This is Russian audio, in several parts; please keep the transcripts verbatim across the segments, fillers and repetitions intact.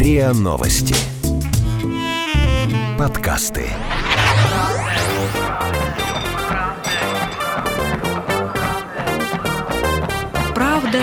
РИА Новости. Подкасты. Правда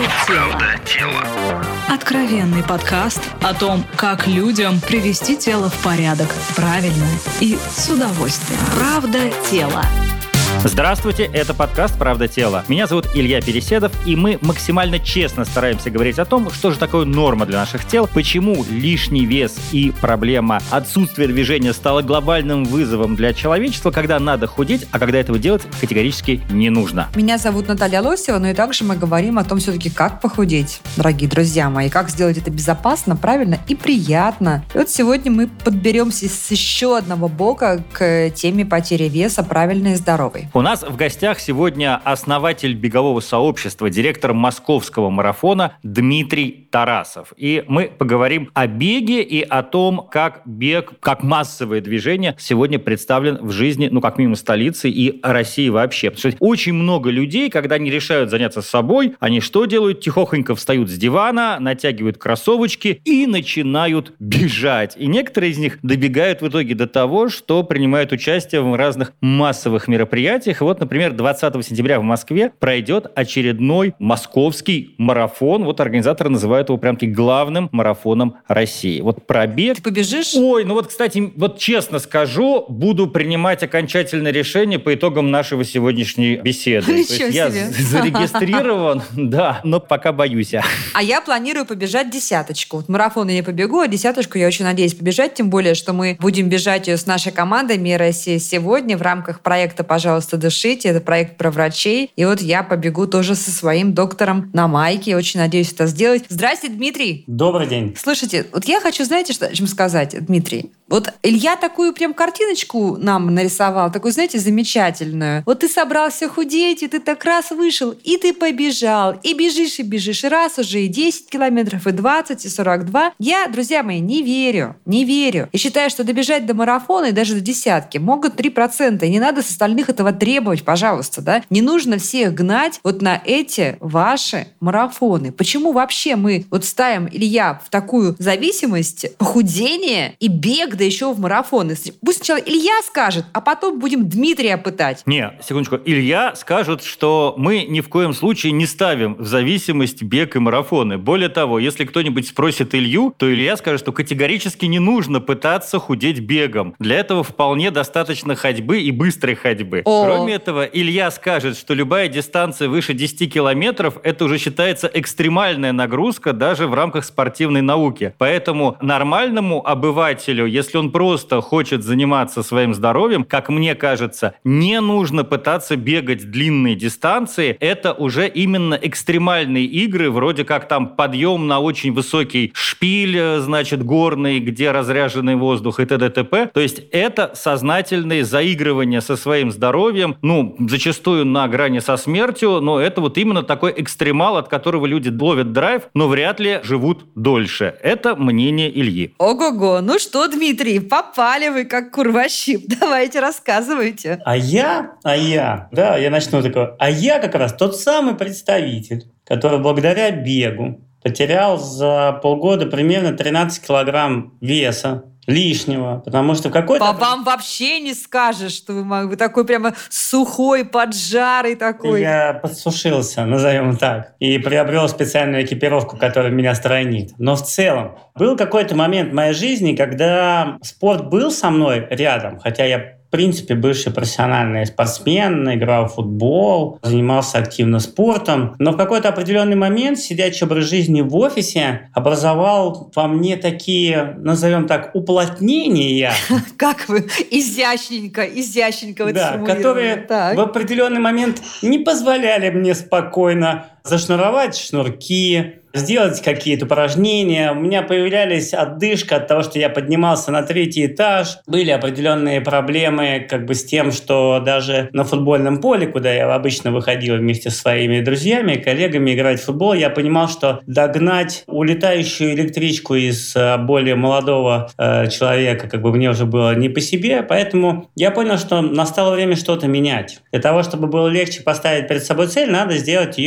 тела. Откровенный подкаст о том, как людям привести тело в порядок правильно и с удовольствием. Правда тела. Здравствуйте, это подкаст «Правда тела». Меня зовут Илья Переседов, и мы максимально честно стараемся говорить о том, что же такое норма для наших тел, почему лишний вес и проблема отсутствия движения стала глобальным вызовом для человечества, когда надо худеть, а когда этого делать категорически не нужно. Меня зовут Наталья Лосева, но и также мы говорим о том все-таки, как похудеть, дорогие друзья мои, как сделать это безопасно, правильно и приятно. И вот сегодня мы подберемся с еще одного бока к теме потери веса правильной и здоровой. У нас в гостях сегодня основатель бегового сообщества, директор московского марафона Дмитрий Тарасов. И мы поговорим о беге и о том, как бег, как массовое движение сегодня представлен в жизни, ну, как минимум, столицы и России вообще. Потому что очень много людей, когда они решают заняться собой, они что делают? Тихохонько встают с дивана, натягивают кроссовочки и начинают бежать. И некоторые из них добегают в итоге до того, что принимают участие в разных массовых мероприятиях. И вот, например, двадцатого сентября в Москве пройдет очередной московский марафон. Вот организаторы называют его прям-таки главным марафоном России. Вот пробег. Ты побежишь? Ой, ну вот, кстати, вот честно скажу, буду принимать окончательное решение по итогам нашего сегодняшней беседы. Ничего я себе. зарегистрирован, да, но пока боюсь. А я планирую побежать десяточку. Вот марафон я не побегу, а десяточку я очень надеюсь побежать, тем более, что мы будем бежать ее с нашей командой «Мир России сегодня» в рамках проекта «Пожалуйста, дышите». Это проект про врачей. И вот я побегу тоже со своим доктором на майке. Очень надеюсь это сделать. Здрасте, Дмитрий. Добрый день. Слушайте, вот я хочу, знаете, что, чем сказать, Дмитрий? Вот Илья такую прям картиночку нам нарисовал, такую, знаете, замечательную. Вот ты собрался худеть, и ты так раз вышел, и ты побежал, и бежишь, и бежишь. И раз уже и десять километров, и двадцать, и сорок два. Я, друзья мои, не верю, не верю. И считаю, что добежать до марафона и даже до десятки могут три процента. И не надо с остальных этого требовать, пожалуйста, да? Не нужно всех гнать вот на эти ваши марафоны. Почему вообще мы вот ставим, Илья, в такую зависимость похудения и бег, да еще в марафоны? Пусть сначала Илья скажет, а потом будем Дмитрия пытать. Не, секундочку. Илья скажет, что мы ни в коем случае не ставим в зависимость бег и марафоны. Более того, если кто-нибудь спросит Илью, то Илья скажет, что категорически не нужно пытаться худеть бегом. Для этого вполне достаточно ходьбы и быстрой ходьбы. О. Кроме этого, Илья скажет, что любая дистанция выше десяти километров это уже считается экстремальная нагрузка даже в рамках спортивной науки. Поэтому нормальному обывателю, если он просто хочет заниматься своим здоровьем, как мне кажется, не нужно пытаться бегать длинные дистанции. Это уже именно экстремальные игры, вроде как там подъем на очень высокий шпиль, значит, горный, где разряженный воздух и т.д. т.п. То есть это сознательные заигрывания со своим здоровьем, ну, зачастую на грани со смертью, но это вот именно такой экстремал, от которого люди ловят драйв, но вряд ли живут дольше. Это мнение Ильи. Ого-го, ну что, Дмитрий, попали вы как курващип. Давайте, рассказывайте. А я, а я, да, я начну такого. А я как раз тот самый представитель, который благодаря бегу потерял за полгода примерно тринадцать килограмм веса лишнего, потому что в какой-то... По вам вообще не скажешь, что вы, вы такой прямо сухой, поджарый такой. Я подсушился, назовем так, и приобрел специальную экипировку, которая меня сторонит. Но в целом был какой-то момент в моей жизни, когда спорт был со мной рядом, хотя я в принципе, бывший профессиональный спортсмен, играл в футбол, занимался активно спортом. Но в какой-то определенный момент сидячий образ жизни в офисе образовал во мне такие, назовем так, уплотнения. Как вы изящненько, изящненько вы это сформулировали. Да, которые в определенный момент не позволяли мне спокойно зашнуровать шнурки, сделать какие-то упражнения. У меня появлялись отдышка от того, что я поднимался на третий этаж. Были определенные проблемы как бы с тем, что даже на футбольном поле, куда я обычно выходил вместе со своими друзьями, коллегами играть в футбол, я понимал, что догнать улетающую электричку из более молодого э, человека как бы мне уже было не по себе. Поэтому я понял, что настало время что-то менять. Для того, чтобы было легче поставить перед собой цель, надо сделать ее публичной.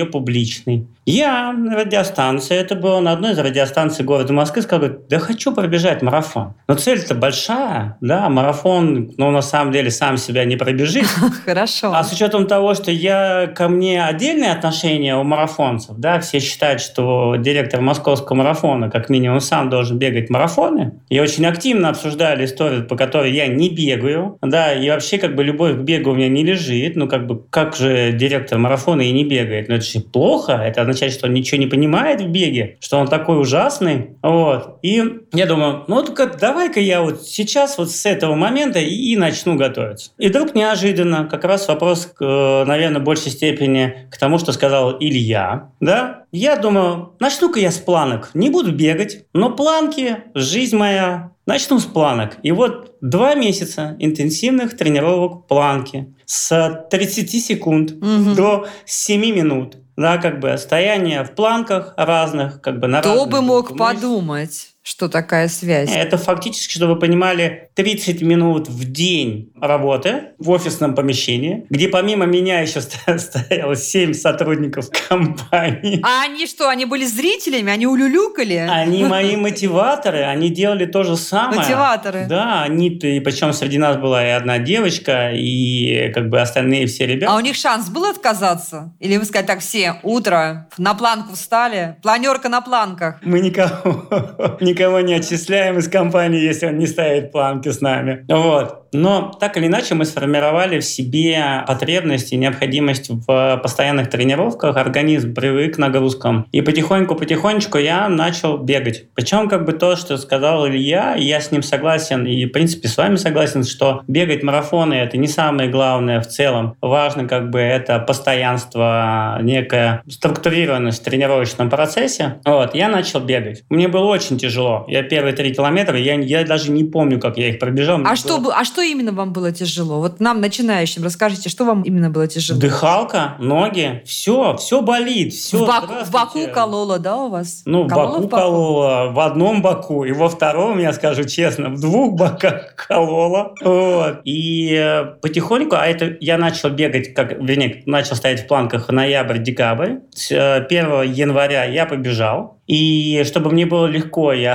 приличный. Я на радиостанции, это было на одной из радиостанций города Москвы, сказал, да хочу пробежать марафон. Но цель-то большая, да, марафон, ну, на самом деле, сам себя не пробежит. Хорошо. А с учетом того, что я, ко мне отдельные отношения у марафонцев, да, все считают, что директор московского марафона, как минимум, сам должен бегать марафоны, и очень активно обсуждали историю, по которой я не бегаю, да, и вообще, как бы, любовь к бегу у меня не лежит, ну, как бы, как же директор марафона и не бегает? Ну, это же плохо, это означает, что он ничего не понимает в беге, что он такой ужасный. Вот. И я думаю, ну, только давай-ка я вот сейчас вот с этого момента и, и начну готовиться. И вдруг неожиданно, как раз вопрос, наверное, в большей степени к тому, что сказал Илья, да, я думаю, начну-ка я с планок. Не буду бегать, но планки, жизнь моя, начну с планок. И вот два месяца интенсивных тренировок планки с тридцати секунд угу. до семи минут. Да, как бы стояние в планках разных, как бы на разных. Кто бы мог подумать, что такая связь? Это фактически, чтобы вы понимали, тридцать минут в день работы в офисном помещении, где помимо меня еще стояло семь сотрудников компании. А они что, они были зрителями? Они улюлюкали? Они мои мотиваторы, они делали то же самое. Мотиваторы? Да, они, и причем среди нас была и одна девочка, и как бы остальные все ребята. А у них шанс был отказаться? Или вы сказали, так, все, утро, на планку встали, планерка на планках? Мы никого, никого не отчисляем из компании, если он не ставит планки с нами. Вот. Но так или иначе мы сформировали в себе потребность и необходимость в постоянных тренировках. Организм привык к нагрузкам. И потихоньку-потихонечку я начал бегать. Причем как бы то, что сказал Илья, я с ним согласен и в принципе с вами согласен, что бегать марафоны — это не самое главное в целом. Важно как бы это постоянство, некая структурированность в тренировочном процессе. Вот, я начал бегать. Мне было очень тяжело. Я первые три километра, я, я даже не помню, как я их пробежал. А что, было... а что именно вам было тяжело? Вот нам, начинающим, расскажите, что вам именно было тяжело? Дыхалка, ноги, все, все болит. Все. В, баку, в боку кололо, да, у вас? Ну, в кололо боку, в боку кололо, в одном боку, и во втором, я скажу честно, в двух боках кололо. Вот. И потихоньку, а это я начал бегать, как, вернее, начал стоять в планках ноябрь-декабрь. С первого января я побежал. И чтобы мне было легко, я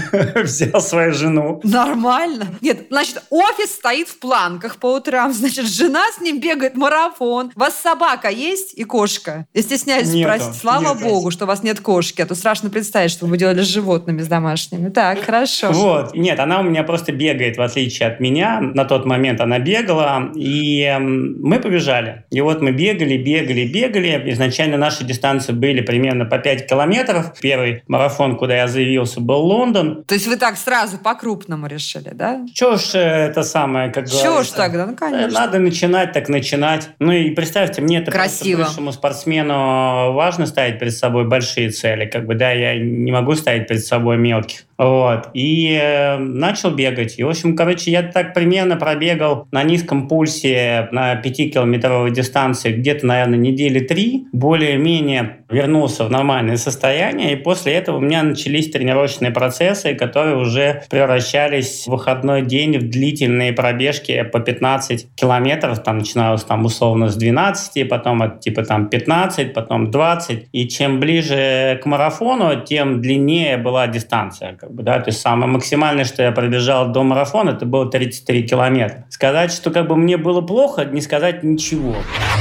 взял свою жену. Нормально. Нет, значит, офис стоит в планках по утрам, значит, жена с ним бегает марафон. У вас собака есть и кошка? Я стесняюсь спросить. Слава нету. Богу, что у вас нет кошки, а то страшно представить, что вы делали с животными, с домашними. Так, хорошо. Вот. Нет, она у меня просто бегает, в отличие от меня. На тот момент она бегала, и мы побежали. И вот мы бегали, бегали, бегали. Изначально наши дистанции были примерно по пять километров. Первый марафон, куда я заявился, был Лондон. То есть вы так сразу по-крупному решили, да? Чё ж это самое, как говорится. Чё ж тогда, ну конечно. Надо начинать, так начинать. Ну и представьте, мне это красиво. Бывшему спортсмену важно ставить перед собой большие цели. Как бы, да, я не могу ставить перед собой мелких. Вот. И э, начал бегать. И, в общем, короче, я так примерно пробегал на низком пульсе на пятикилометровой дистанции где-то, наверное, недели три. Более-менее вернулся в нормальное состояние. И после этого у меня начались тренировочные процессы, которые уже превращались в выходной день в длительные пробежки по пятнадцать километров. Там начиналось там условно с двенадцати, потом от типа там пятнадцать, потом двадцать. И чем ближе к марафону, тем длиннее была дистанция. Как бы, да? То есть самое максимальное, что я пробежал до марафона, это было тридцать три километра. Сказать, что как бы мне было плохо, не сказать ничего.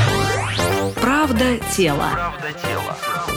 Правда тела. Правда тела.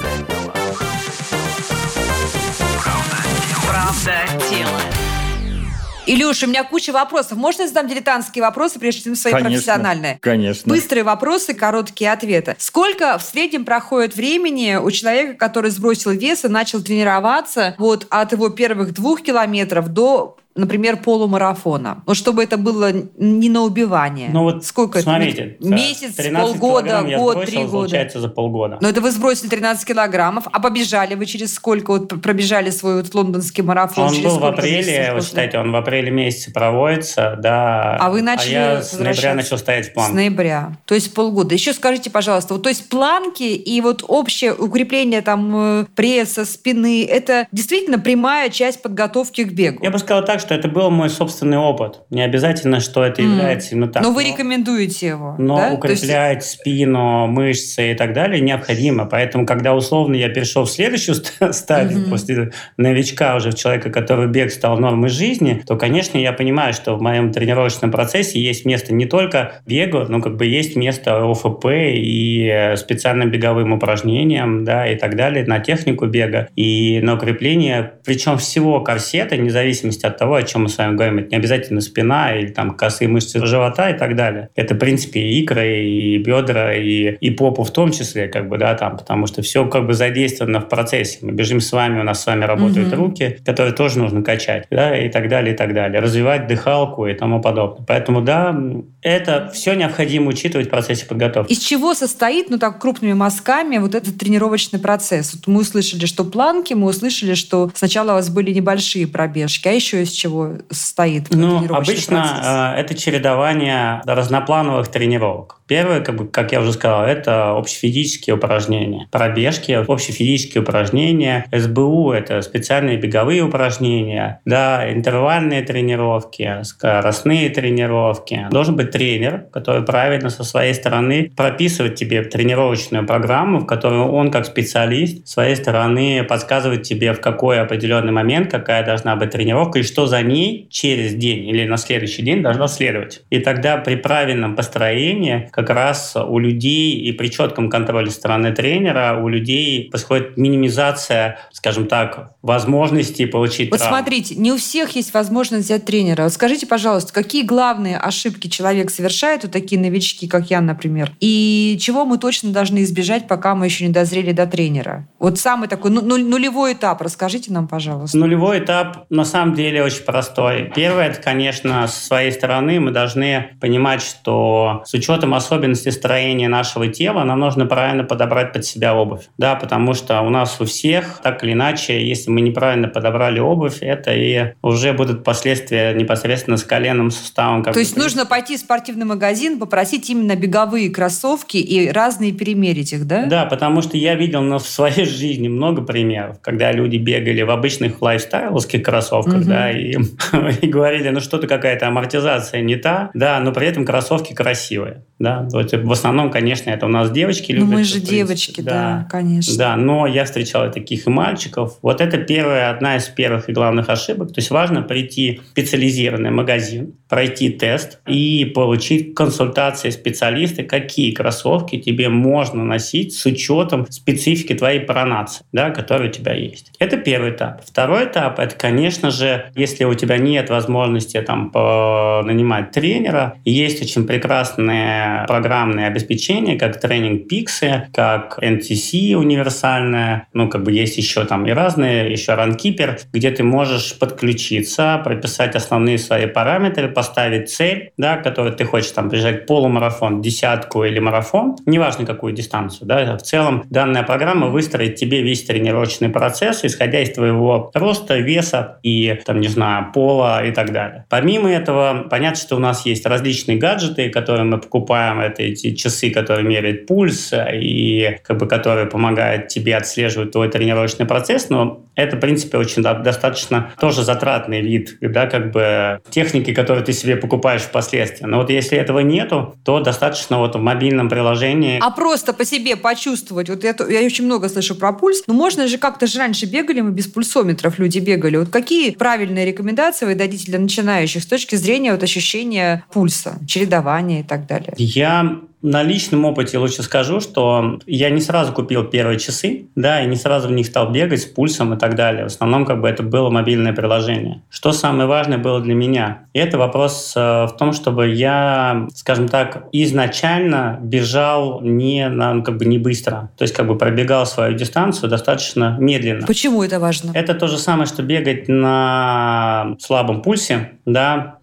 Правда тела. Илюша, у меня куча вопросов. Можно я задам дилетантские вопросы, прежде чем свои конечно, профессиональные? Конечно. Быстрые вопросы, короткие ответы. Сколько в среднем проходит времени у человека, который сбросил вес и начал тренироваться вот от его первых двух километров до, например, полумарафона? Вот чтобы это было не на убивание. Ну вот сколько смотрите, это? Месяц, полгода, год, три года? Получается за полгода. Но это вы сбросили тринадцать килограммов, а побежали вы через сколько? Вот пробежали свой вот лондонский марафон? Он через был в апреле, вы считаете, он в апреле месяце проводится, да. А вы начали а я с ноября начал стоять в планке. С ноября. То есть полгода. Еще скажите, пожалуйста, вот, то есть планки и вот общее укрепление там пресса, спины, это действительно прямая часть подготовки к бегу? Я бы сказал так, что это был мой собственный опыт. Не обязательно, что это является mm. именно так. Но вы но, рекомендуете его, Но да? укреплять есть... спину, мышцы и так далее необходимо. Поэтому, когда условно я перешел в следующую стадию, mm-hmm. после новичка уже в человека, который бег стал нормой жизни, то, конечно, я понимаю, что в моем тренировочном процессе есть место не только бегу, но как бы есть место ОФП и специальным беговым упражнениям, да, и так далее, на технику бега и на укрепление, причем всего корсета, вне зависимости от того, о чем мы с вами говорим. Это не обязательно спина или там косые мышцы живота и так далее. Это, в принципе, и икры, и бедра, и, и попу в том числе, как бы, да, там, потому что все как бы задействовано в процессе. Мы бежим с вами, у нас с вами работают mm-hmm. руки, которые тоже нужно качать, да, и так далее, и так далее. Развивать дыхалку и тому подобное. Поэтому, да, это все необходимо учитывать в процессе подготовки. Из чего состоит, ну так, крупными мазками вот этот тренировочный процесс? Вот мы услышали, что планки, мы услышали, что сначала у вас были небольшие пробежки, а еще из чего состоит ну, тренировочный обычно процесс? Обычно это чередование разноплановых тренировок. Первое, как, бы, как я уже сказал, это общефизические упражнения. Пробежки, общефизические упражнения. СБУ – это специальные беговые упражнения. Да, интервальные тренировки, скоростные тренировки. Должен быть тренер, который правильно со своей стороны прописывает тебе тренировочную программу, в которую он, как специалист, с своей стороны подсказывает тебе, в какой определенный момент, какая должна быть тренировка и что за ней через день или на следующий день должно следовать. И тогда при правильном построении как раз у людей и при четком контроле со стороны тренера у людей происходит минимизация, скажем так, возможностей получить Вот травму. Смотрите, не у всех есть возможность взять тренера. Вот скажите, пожалуйста, какие главные ошибки человек совершает, вот такие новички, как я, например, и чего мы точно должны избежать, пока мы еще не дозрели до тренера? Вот самый такой ну, нулевой этап, расскажите нам, пожалуйста. Нулевой этап на самом деле очень простой. Первое, это, конечно, с своей стороны мы должны понимать, что с учетом особенностей строения нашего тела нам нужно правильно подобрать под себя обувь. Да, потому что у нас у всех, так или иначе, если мы неправильно подобрали обувь, это и уже будут последствия непосредственно с коленным суставом. То есть нужно пойти в спортивный магазин, попросить именно беговые кроссовки и разные перемерить их, да? Да, потому что я видел ну, в своей жизни много примеров, когда люди бегали в обычных лайфстайловских кроссовках, угу. да, и, и говорили, ну что-то какая-то амортизация не та, да, но при этом кроссовки красивые. Да, в основном, конечно, это у нас девочки любят. Ну, мы же девочки, да, да, конечно. Да, но я встречал и таких и мальчиков. Вот это первая, одна из первых и главных ошибок. То есть важно прийти в специализированный магазин, пройти тест и получить консультации специалиста, какие кроссовки тебе можно носить с учетом специфики твоей пронации, да, которая у тебя есть. Это первый этап. Второй этап – это, конечно же, если у тебя нет возможности там, нанимать тренера, есть очень прекрасные программное обеспечение, как тренинг Пиксы, как эн ти си универсальное, ну, как бы есть еще там и разные, еще Runkeeper, где ты можешь подключиться, прописать основные свои параметры, поставить цель, да, которую ты хочешь там бежать полумарафон, десятку или марафон, неважно какую дистанцию, да, в целом данная программа выстроит тебе весь тренировочный процесс, исходя из твоего роста, веса и, там, не знаю, пола и так далее. Помимо этого, понятно, что у нас есть различные гаджеты, которые мы покупаем. Это эти часы, которые меряют пульс и как бы, которые помогают тебе отслеживать твой тренировочный процесс, но это, в принципе, очень да, достаточно тоже затратный вид, да, как бы техники, которые ты себе покупаешь впоследствии. Но вот если этого нету, то достаточно вот в мобильном приложении. А просто по себе почувствовать. Вот я, я очень много слышу про пульс, но можно же как-то же раньше бегали, мы без пульсометров люди бегали. Вот какие правильные рекомендации вы дадите для начинающих с точки зрения вот ощущения пульса, чередования и так далее? Я на личном опыте лучше скажу, что я не сразу купил первые часы, да, и не сразу в них стал бегать с пульсом и так далее. В основном как бы это было мобильное приложение. Что самое важное было для меня? И это вопрос э, в том, чтобы я, скажем так, изначально бежал не, на, ну, как бы не быстро. То есть как бы пробегал свою дистанцию достаточно медленно. Почему это важно? Это то же самое, что бегать на слабом пульсе, да,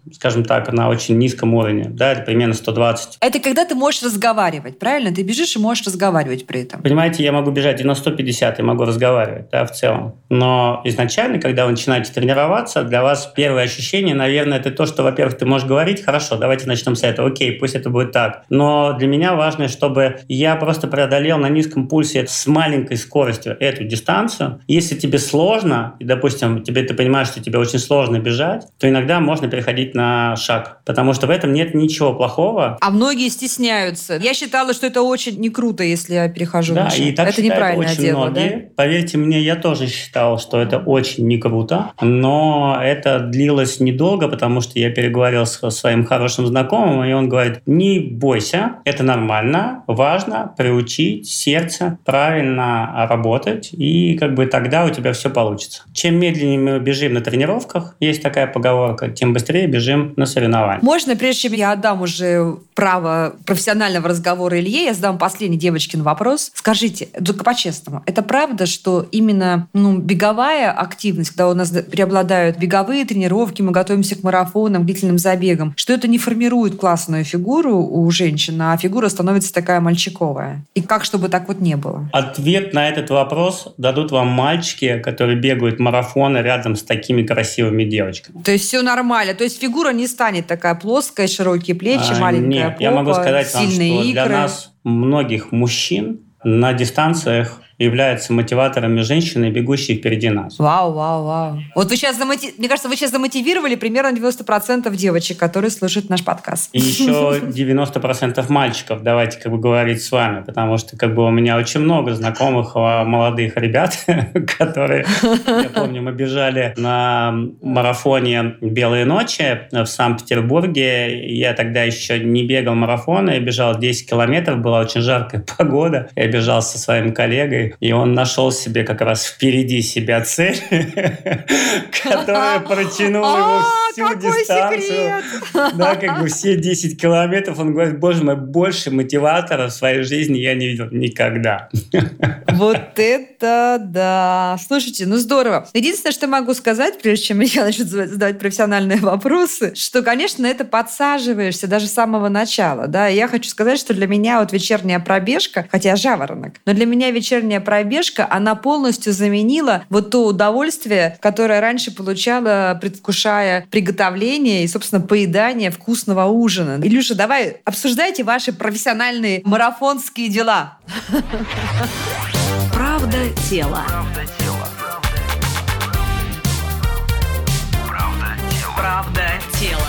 скажем так, на очень низком уровне, да, это примерно сто двадцать. Это когда ты можешь разговаривать, правильно? Ты бежишь и можешь разговаривать при этом. Понимаете, я могу бежать и на сто пятьдесят, и могу разговаривать, да, в целом. Но изначально, когда вы начинаете тренироваться, для вас первое ощущение, наверное, это то, что, во-первых, ты можешь говорить, хорошо, давайте начнем с этого, окей, пусть это будет так. Но для меня важно, чтобы я просто преодолел на низком пульсе с маленькой скоростью эту дистанцию. Если тебе сложно, и, допустим, тебе ты понимаешь, что тебе очень сложно бежать, то иногда можно переходить на шаг, потому что в этом нет ничего плохого. А многие стесняются. Я считала, что это очень не круто, если я перехожу да, на шаг. И так это неправильное очень дело, многие. Да? Поверьте мне, я тоже считал, что это очень не круто, но это длилось недолго, потому что я переговорил со своим хорошим знакомым, и он говорит, не бойся, это нормально, важно приучить сердце правильно работать, и как бы тогда у тебя все получится. Чем медленнее мы бежим на тренировках, есть такая поговорка, тем быстрее бежим на соревнованиях. Можно, прежде чем я отдам уже право профессионального разговора Илье, я задам последний девочкин вопрос. Скажите, только по-честному, это правда, что именно ну, беговая активность, когда у нас преобладают беговые тренировки, мы готовимся к марафонам, к длительным забегам, что это не формирует классную фигуру у женщин, а фигура становится такая мальчиковая? И как, чтобы так вот не было? Ответ на этот вопрос дадут вам мальчики, которые бегают марафоны рядом с такими красивыми девочками. То есть все нормально? То есть фигура не станет такая плоская, широкие плечи, а, маленькая нет, попа, я могу сказать вам, что икры. Для нас, многих мужчин, на дистанциях являются мотиваторами женщины, бегущие впереди нас. Вау, вау, вау. Вот вы сейчас, замоти... мне кажется, вы сейчас замотивировали примерно девяносто процентов девочек, которые слушают наш подкаст. И еще девяносто процентов мальчиков, давайте как бы говорить с вами, потому что как бы у меня очень много знакомых молодых ребят, которые, я помню, мы бежали на марафоне «Белые ночи» в Санкт-Петербурге. Я тогда еще не бегал марафон, я бежал десять километров, была очень жаркая погода. Я бежал со своим коллегой, и он нашел себе как раз впереди себя цель, которая протянула его всю дистанцию. Да, как бы все десять километров. Он говорит, боже мой, больше мотиватора в своей жизни я не видел никогда. Вот это да. Слушайте, ну здорово. Единственное, что могу сказать, прежде чем я начну задавать профессиональные вопросы, что, конечно, это подсаживаешься даже с самого начала. Да? И я хочу сказать, что для меня вот вечерняя пробежка, хотя я жаворонок, но для меня вечерняя пробежка, она полностью заменила вот то удовольствие, которое раньше получала, предвкушая приготовление и, собственно, поедание вкусного ужина. Илюша, давай обсуждайте ваши профессиональные марафонские дела. Правда тела. Правда тела.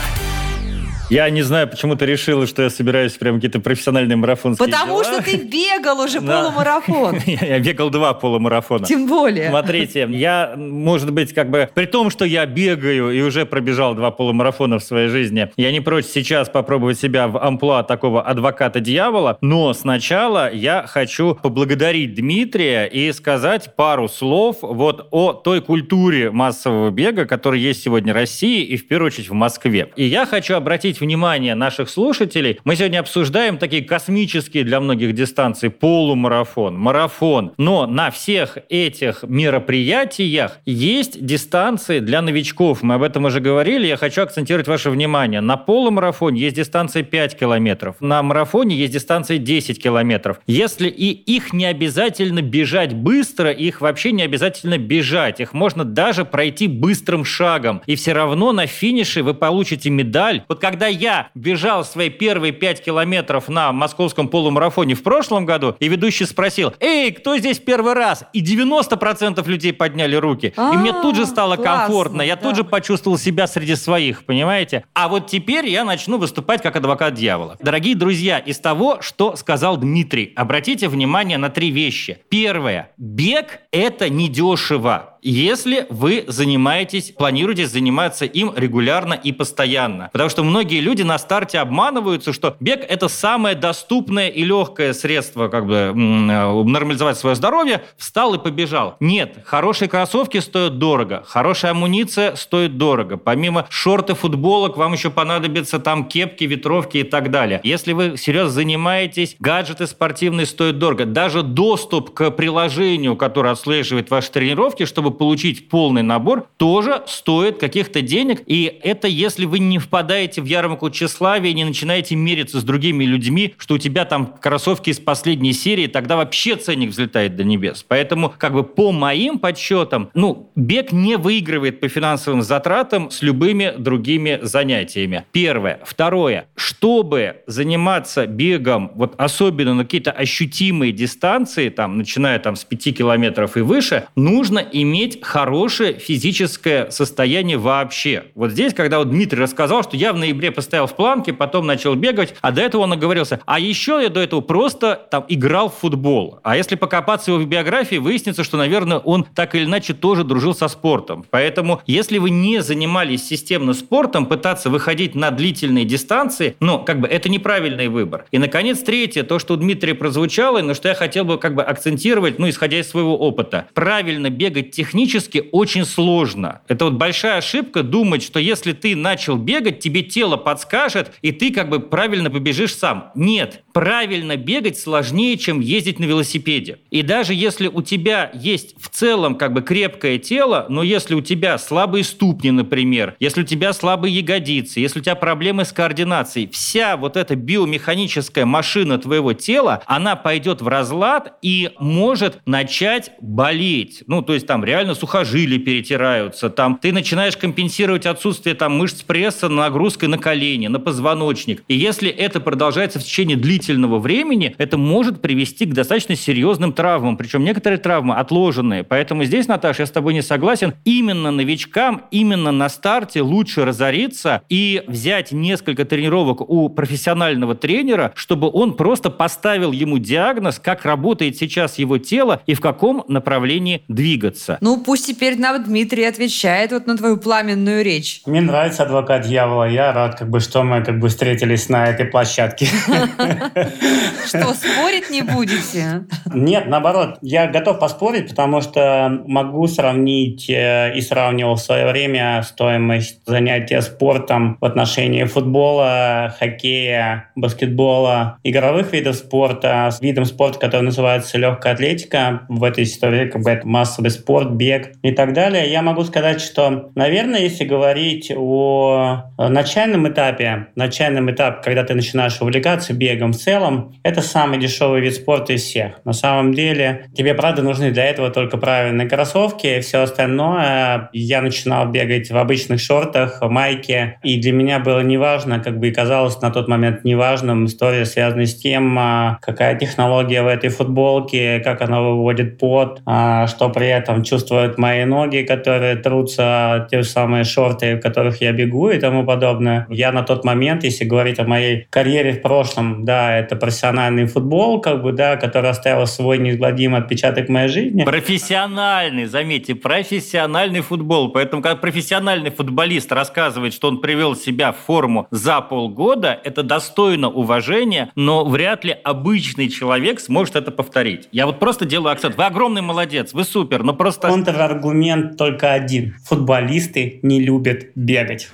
Я не знаю, почему ты решила, что я собираюсь прям какие-то профессиональные марафонские Потому дела. что ты бегал уже полумарафон. Я бегал два полумарафона. Тем более. Смотрите, я, может быть, как бы... При том, что я бегаю и уже пробежал два полумарафона в своей жизни, я не прочь сейчас попробовать себя в амплуа такого адвоката дьявола, но сначала я хочу поблагодарить Дмитрия и сказать пару слов вот о той культуре массового бега, которая есть сегодня в России и, в первую очередь, в Москве. И я хочу обратить внимание наших слушателей. Мы сегодня обсуждаем такие космические для многих дистанции полумарафон, марафон. Но на всех этих мероприятиях есть дистанции для новичков. Мы об этом уже говорили. Я хочу акцентировать ваше внимание. На полумарафоне есть дистанция пять километров. На марафоне есть дистанция десять километров. Если и их не обязательно бежать быстро, их вообще не обязательно бежать. Их можно даже пройти быстрым шагом. И все равно на финише вы получите медаль. Вот когда я бежал свои первые пять километров на московском полумарафоне в прошлом году, и ведущий спросил, эй, кто здесь первый раз? И девяносто процентов людей подняли руки. И мне тут же стало комфортно. Я тут же почувствовал себя среди своих, понимаете? А вот теперь я начну выступать как адвокат дьявола. Дорогие друзья, из того, что сказал Дмитрий, обратите внимание на три вещи. Первое. Бег – это недешево. Если вы занимаетесь, планируете заниматься им регулярно и постоянно. Потому что многие люди на старте обманываются, что бег – это самое доступное и легкое средство как бы нормализовать свое здоровье. Встал и побежал. Нет, хорошие кроссовки стоят дорого, хорошая амуниция стоит дорого. Помимо шорт и футболок вам еще понадобятся там кепки, ветровки и так далее. Если вы серьезно занимаетесь, гаджеты спортивные стоят дорого. Даже доступ к приложению, которое отслеживает ваши тренировки, чтобы чтобы получить полный набор, тоже стоит каких-то денег. И это если вы не впадаете в ярмарку тщеславия, не начинаете мериться с другими людьми, что у тебя там кроссовки из последней серии, тогда вообще ценник взлетает до небес. Поэтому, как бы по моим подсчетам, ну, бег не выигрывает по финансовым затратам с любыми другими занятиями. Первое. Второе. Чтобы заниматься бегом, вот особенно на какие-то ощутимые дистанции, там, начиная там, с пяти километров и выше, нужно иметь хорошее физическое состояние вообще. Вот здесь, когда вот Дмитрий рассказал, что я в ноябре поставил в планке, потом начал бегать, а до этого он оговорился. А еще я до этого просто там играл в футбол. А если покопаться его в биографии, выяснится, что, наверное, он так или иначе тоже дружил со спортом. Поэтому, если вы не занимались системно спортом, пытаться выходить на длительные дистанции, ну, как бы это неправильный выбор. И, наконец, третье, то, что у Дмитрия прозвучало, но что я хотел бы как бы акцентировать, ну, исходя из своего опыта. Правильно бегать технически очень сложно. Это вот большая ошибка думать, что если ты начал бегать, тебе тело подскажет, и ты как бы правильно побежишь сам. Нет. Правильно бегать сложнее, чем ездить на велосипеде. И даже если у тебя есть в целом как бы крепкое тело, но если у тебя слабые ступни, например, если у тебя слабые ягодицы, если у тебя проблемы с координацией, вся вот эта биомеханическая машина твоего тела, она пойдет в разлад и может начать болеть. Ну, то есть там реально сухожилия перетираются, там ты начинаешь компенсировать отсутствие там мышц пресса нагрузкой на колени, на позвоночник. И если это продолжается в течение длительного времени, это может привести к достаточно серьезным травмам, причем некоторые травмы отложенные. Поэтому здесь, Наташа, я с тобой не согласен. Именно новичкам, именно на старте лучше разориться и взять несколько тренировок у профессионального тренера, чтобы он просто поставил ему диагноз, как работает сейчас его тело и в каком направлении двигаться. Ну, пусть теперь нам Дмитрий отвечает вот на твою пламенную речь. Мне нравится адвокат дьявола. Я рад, как бы, что мы как бы встретились на этой площадке. Что, спорить не будете? Нет, наоборот. Я готов поспорить, потому что могу сравнить и сравнивал в свое время стоимость занятия спортом в отношении футбола, хоккея, баскетбола, игровых видов спорта с видом спорта, который называется легкая атлетика. В этой истории как бы это массовый спорт, бег и так далее. Я могу сказать, что, наверное, если говорить о начальном этапе, начальном этапе, когда ты начинаешь увлекаться бегом в целом, это самый дешевый вид спорта из всех. На самом деле, тебе, правда, нужны для этого только правильные кроссовки, и все остальное. Я начинал бегать в обычных шортах, в майке, и для меня было неважно, как бы и казалось на тот момент неважным, история связана с тем, какая технология в этой футболке, как она выводит пот, что при этом чувствуют мои ноги, которые трутся, те же самые шорты, в которых я бегу и тому подобное. Я на тот момент, если говорить о моей карьере в прошлом, да, это профессиональный футбол, как бы, да, который оставил свой неизгладимый отпечаток в моей жизни. Профессиональный, заметьте, профессиональный футбол. Поэтому, когда профессиональный футболист рассказывает, что он привел себя в форму за полгода, это достойно уважения, но вряд ли обычный человек сможет это повторить. Я вот просто делаю акцент. Вы огромный молодец, вы супер, но просто... Контраргумент только один. Футболисты не любят бегать.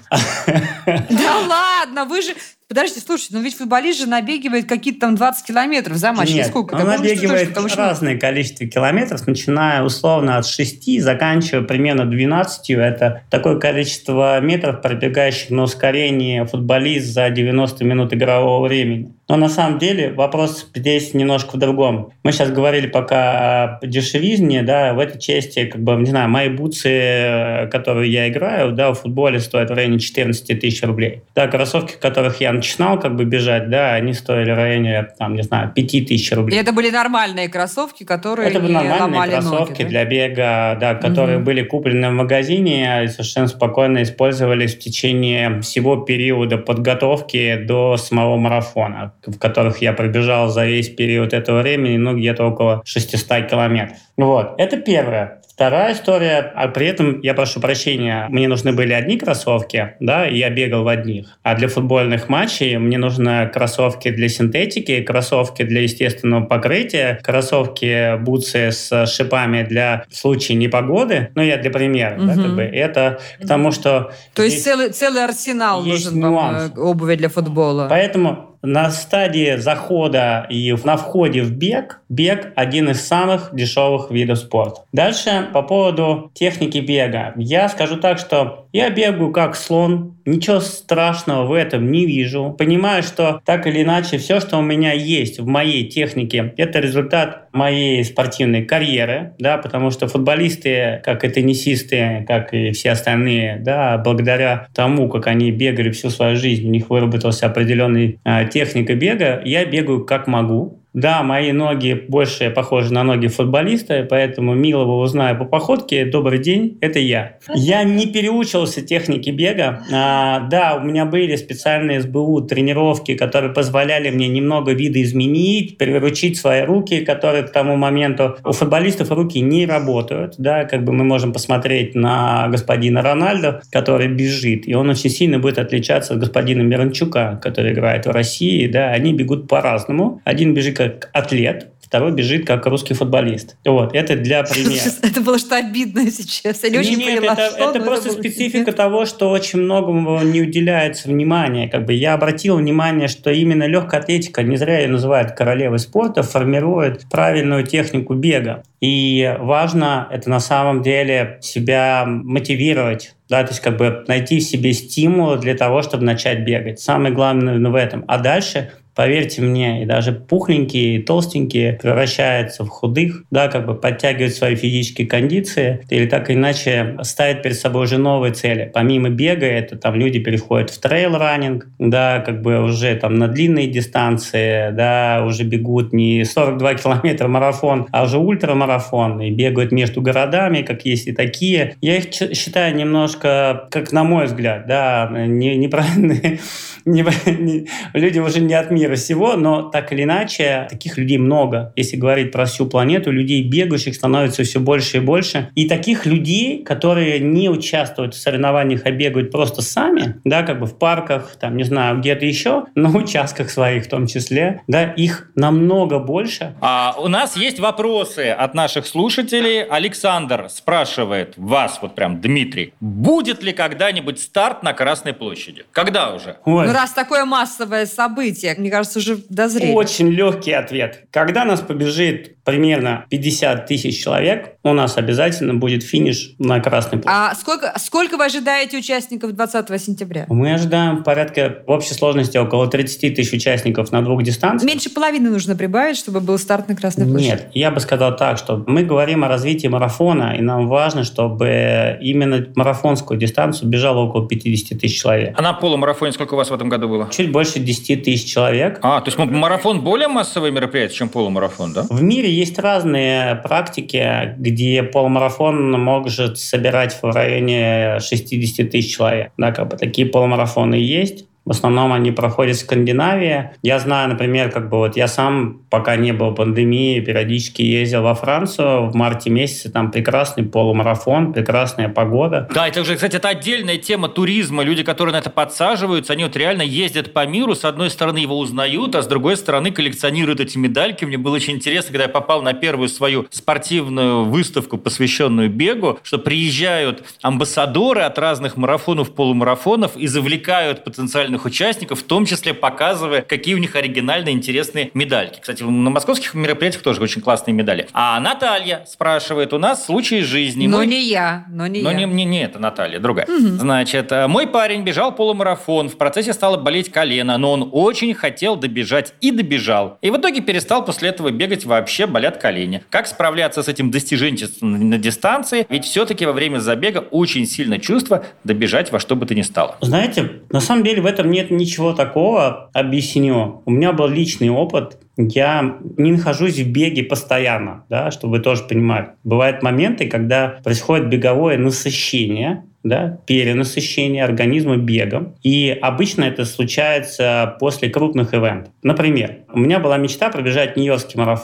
Да ладно, вы же... Подождите, слушайте, ну ведь футболист же набегивает какие-то там двадцать километров за матч. Нет, сколько? он да набегивает точно, разное количество километров, начиная условно от шести, заканчивая примерно двенадцатью. Это такое количество метров, пробегающих на ускорении футболист за девяносто минут игрового времени. Но на самом деле вопрос здесь немножко в другом. Мы сейчас говорили пока о дешевизне, да, в этой части, как бы, не знаю, мои бутсы, которые я играю, да, в футболе стоят в районе четырнадцать тысяч рублей. Да, кроссовки, в которых я начинал как бы бежать, да, они стоили в районе, там, не знаю, пять тысяч рублей. И это были нормальные кроссовки, которые это не были нормальные ломали кроссовки ноги, да? для бега, да, которые угу. были куплены в магазине и совершенно спокойно использовались в течение всего периода подготовки до самого марафона, в которых я пробежал за весь период этого времени, ну, где-то около шестьсот километров. Вот, это первое. Вторая история, а при этом, я прошу прощения, мне нужны были одни кроссовки, да, и я бегал в одних. А для футбольных матчей мне нужны кроссовки для синтетики, кроссовки для естественного покрытия, кроссовки, бутсы с шипами для случая непогоды. Ну, я для примера, угу. да, как бы. Это к тому, что... То есть целый, целый арсенал нужен вам обуви для футбола. Поэтому на стадии захода и на входе в бег, бег – один из самых дешевых видов спорта. Дальше по поводу техники бега. Я скажу так, что я бегаю как слон, ничего страшного в этом не вижу. Понимаю, что так или иначе все, что у меня есть в моей технике, это результат моей спортивной карьеры, да, потому что футболисты, как и теннисисты, как и все остальные, да, благодаря тому, как они бегали всю свою жизнь, у них выработалась определенная э, техника бега, я бегаю как могу. Да, мои ноги больше похожи на ноги футболиста, поэтому Милова узнаю по походке. Добрый день, это я. Я не переучивался технике бега. А, да, у меня были специальные эс бэ у тренировки, которые позволяли мне немного видоизменить, приручить свои руки, которые к тому моменту у футболистов руки не работают. Да, как бы мы можем посмотреть на господина Рональдо, который бежит, и он очень сильно будет отличаться от господина Миранчука, который играет в России. Да, они бегут по-разному. Один бежит как атлет, второй бежит как русский футболист. Вот, это для примера. Это было что обидно сейчас. Я не очень Нет, поняла, это, что. это просто это специфика того, что очень многому не уделяется внимания. Как бы я обратил внимание, что именно легкая атлетика, не зря ее называют королевой спорта, формирует правильную технику бега. И важно это на самом деле себя мотивировать. Да, то есть как бы найти в себе стимул для того, чтобы начать бегать. Самое главное в этом. А дальше, поверьте мне, и даже пухленькие, и толстенькие превращаются в худых, да, как бы подтягивают свои физические кондиции или так или иначе ставят перед собой уже новые цели. Помимо бега, это там люди переходят в трейл-раннинг, да, как бы уже там на длинные дистанции, да, уже бегут не сорок два километра марафон, а уже ультрамарафон, и бегают между городами, как есть и такие. Я их считаю немножко, как на мой взгляд, да, не, неправильные, не, не, люди уже не от мира сего, но так или иначе, таких людей много. Если говорить про всю планету, людей бегающих становится все больше и больше. И таких людей, которые не участвуют в соревнованиях, а бегают просто сами, да, как бы в парках, там, не знаю, где-то еще, на участках своих в том числе, да, их намного больше. А у нас есть вопросы от наших слушателей. Александр спрашивает вас, вот прям, Дмитрий, будет ли когда-нибудь старт на Красной площади? Когда уже? Ой. Ну, раз такое массовое событие, мне кажется, уже дозрели. Очень легкий ответ. Когда нас побежит примерно пятьдесят тысяч человек, у нас обязательно будет финиш на Красной площади. А сколько, сколько вы ожидаете участников двадцатого сентября? Мы ожидаем порядка в общей сложности около тридцать тысяч участников на двух дистанциях. Меньше половины нужно прибавить, чтобы был старт на Красной площади? Нет, я бы сказал так, что мы говорим о развитии марафона, и нам важно, чтобы именно марафонскую дистанцию бежало около пятьдесят тысяч человек. А на полумарафоне сколько у вас в этом году было? Чуть больше десять тысяч человек. А, то есть марафон более массовое мероприятие, чем полумарафон, да? В мире есть разные практики, где полумарафон может собирать в районе шестьдесят тысяч человек. Да, как бы такие полумарафоны есть. В основном они проходят в Скандинавии. Я знаю, например, как бы вот я сам, пока не было пандемии, периодически ездил во Францию в марте месяце. Там прекрасный полумарафон, прекрасная погода. Да, это уже, кстати, это отдельная тема туризма. Люди, которые на это подсаживаются, они вот реально ездят по миру. С одной стороны, его узнают, а с другой стороны, коллекционируют эти медальки. Мне было очень интересно, когда я попал на первую свою спортивную выставку, посвященную бегу, что приезжают амбассадоры от разных марафонов, полумарафонов и завлекают потенциальных участников, в том числе показывая, какие у них оригинальные, интересные медальки. Кстати, на московских мероприятиях тоже очень классные медали. А Наталья спрашивает, у нас случай жизни. Но мой... не я, но не но я. Не, не, не это Наталья, другая. Угу. Значит, мой парень бежал полумарафон, в процессе стало болеть колено, но он очень хотел добежать и добежал. И в итоге перестал после этого бегать, вообще болят колени. Как справляться с этим достиженчеством на дистанции? Ведь все-таки во время забега очень сильно чувство добежать во что бы то ни стало. Знаете, на самом деле в этом нет ничего такого. Объясню. У меня был личный опыт. Я не нахожусь в беге постоянно, да, чтобы вы тоже понимали. Бывают моменты, когда происходит беговое насыщение, да, перенасыщение организма бегом. И обычно это случается после крупных ивентов. Например, у меня была мечта пробежать Нью-Йоркский марафон.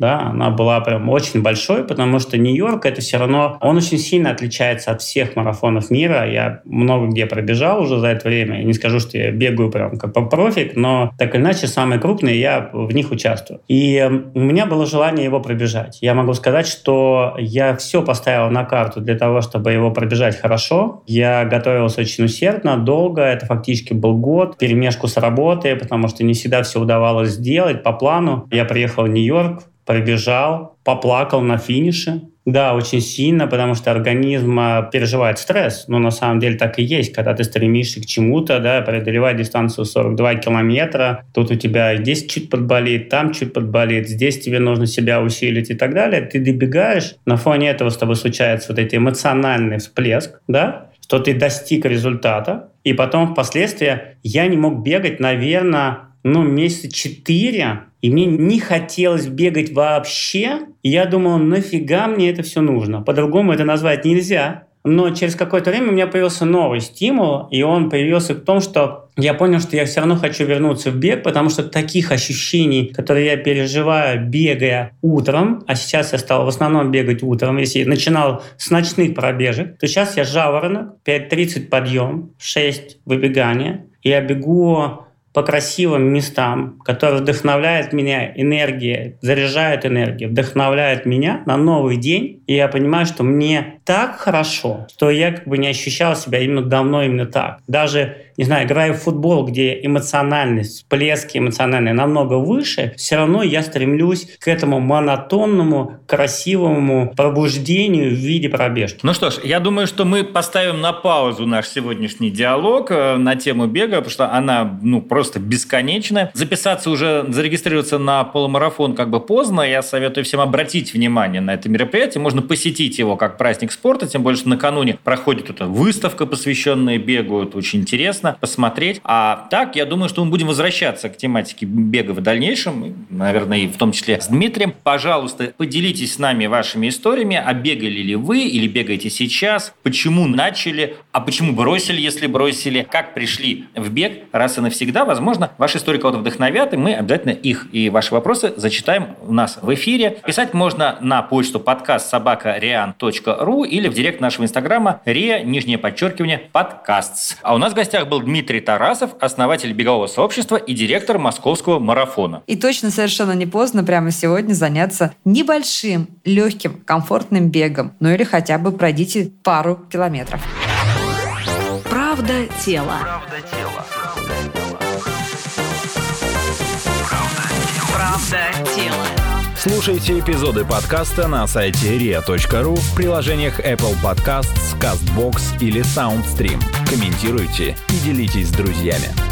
да, она была прям очень большой, потому что Нью-Йорк, это все равно, он очень сильно отличается от всех марафонов мира. Я много где пробежал уже за это время. Я не скажу, что я бегаю прям как профик, но так или иначе самые крупные, я в них участвую. И у меня было желание его пробежать. Я могу сказать, что я все поставил на карту для того, чтобы его пробежать хорошо. Я готовился очень усердно, долго. Это фактически был год, перемешку с работой, потому что не всегда все удавалось сделать по плану. Я приехал в Нью-Йорк, пробежал, поплакал на финише. Да, очень сильно, потому что организм переживает стресс. Но на самом деле так и есть. Когда ты стремишься к чему-то, да, преодолевать дистанцию сорок два километра, тут у тебя здесь чуть подболит, там чуть подболит, здесь тебе нужно себя усилить и так далее. Ты добегаешь, на фоне этого с тобой случается вот этот эмоциональный всплеск, да, что ты достиг результата. И потом впоследствии я не мог бегать, наверное, ну, месяца четыре, и мне не хотелось бегать вообще. И я думал, нафига мне это все нужно? По-другому это назвать нельзя. Но через какое-то время у меня появился новый стимул, и он появился в том, что я понял, что я все равно хочу вернуться в бег, потому что таких ощущений, которые я переживаю, бегая утром, а сейчас я стал в основном бегать утром, если я начинал с ночных пробежек, то сейчас я жаворонок, пять тридцать подъем, шесть выбегания, и я бегу по красивым местам, которые вдохновляют меня энергией, заряжают энергией, вдохновляют меня на новый день. И я понимаю, что мне так хорошо, что я как бы не ощущал себя именно давно именно так. Даже, не знаю, играя в футбол, где эмоциональность, всплески эмоциональные намного выше, все равно я стремлюсь к этому монотонному, красивому пробуждению в виде пробежки. Ну что ж, я думаю, что мы поставим на паузу наш сегодняшний диалог на тему бега, потому что она, ну, просто бесконечная. Записаться уже, зарегистрироваться на полумарафон как бы поздно. Я советую всем обратить внимание на это мероприятие. Можно посетить его как праздник спорта, тем более, что накануне проходит эта выставка, посвященная бегу. Это очень интересно посмотреть. А так, я думаю, что мы будем возвращаться к тематике бега в дальнейшем, наверное, и в том числе с Дмитрием. Пожалуйста, поделитесь с нами вашими историями. А бегали ли вы или бегаете сейчас? Почему начали? А почему бросили, если бросили? Как пришли в бег раз и навсегда? Возможно, ваши истории кого-то вдохновят, и мы обязательно их и ваши вопросы зачитаем у нас в эфире. Писать можно на почту подкаст собака риан точка ру или в директ нашего инстаграма риа, нижнее подчеркивание, подкастс. А у нас в гостях был Дмитрий Тарасов, основатель бегового сообщества и директор московского марафона. И точно совершенно не поздно прямо сегодня заняться небольшим, легким, комфортным бегом. Ну или хотя бы пройдите пару километров. Правда тела. Правда тела. Правда тела. Слушайте эпизоды подкаста на сайте риа точка ру, в приложениях Apple Podcasts, CastBox или SoundStream. Комментируйте и делитесь с друзьями.